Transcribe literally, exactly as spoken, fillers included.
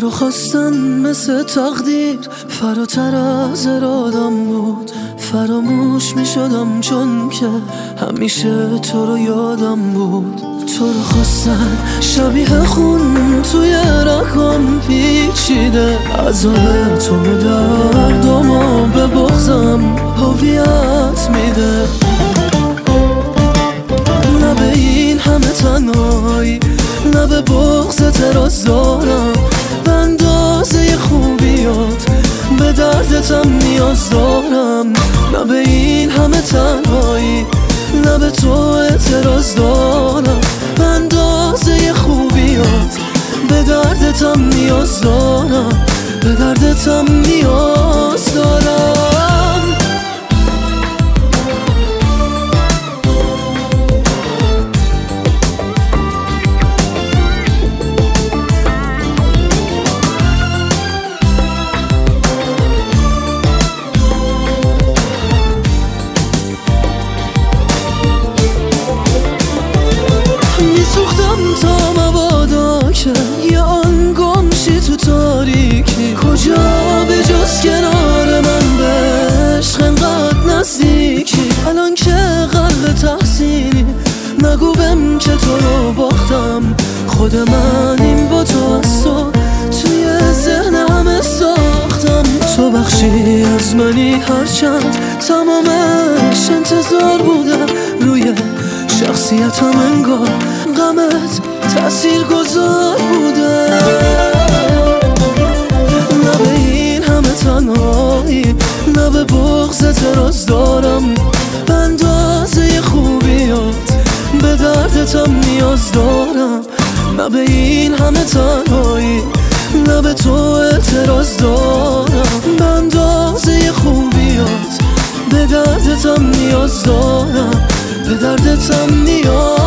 رو خواستن مثل تقدیر فراتر از ارادم بود. فراموش می شدم چون که همیشه تو رو یادم بود. تو رو خواستن شبیه خون توی رگام پیچیده، عذاب تو به دردم و به بغضم هویت میده. نه به این همه تنهایی، نه به بغض تراز دارم، به اندازه خوبیات به دردتم نیاز دارم. نه به این همه تنهایی، نه به تو اعتراض دارم، به اندازه خوبیات به دردتم نیاز دارم، به دردتم نیاز دارم. میسوختم تا مبادا که یه آن گمشی تو تاریکی، کجا به جز کنار من به عشق انقدر نزدیکی. الان که قلب تحسینی نگو بهم که تو رو باختم، خود من این با تو از تو توی ذهن همه ساختم. تو بخشی از منی هرچند تمامش انتظار بوده، روی شخصیتم انگار غمت تأثیر گذار بوده. نه به این همه تنهایی، نه به بغض اعتراض دارم، به اندازه خوبیات به دردتم نیاز دارم. نه به این همه تنهایی، نه به تو اعتراض دارم، به اندازه خوبیات به دردتم نیاز دارم، به دردتم نیاز